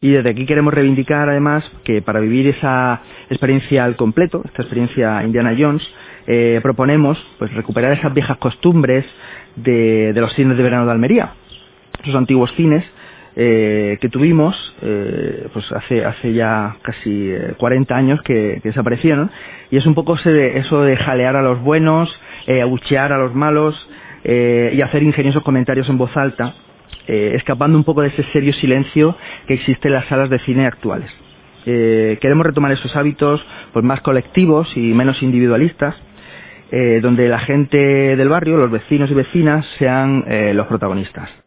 Y desde aquí queremos reivindicar además que para vivir esa experiencia al completo, esta experiencia Indiana Jones, proponemos pues recuperar esas viejas costumbres de los cines de verano de Almería, esos antiguos cines que tuvimos pues hace ya casi 40 años que desaparecieron, y es un poco eso de jalear a los buenos, abuchear a los malos y hacer ingeniosos comentarios en voz alta, escapando un poco de ese serio silencio que existe en las salas de cine actuales. Queremos retomar esos hábitos pues más colectivos y menos individualistas, donde la gente del barrio, los vecinos y vecinas, sean los protagonistas.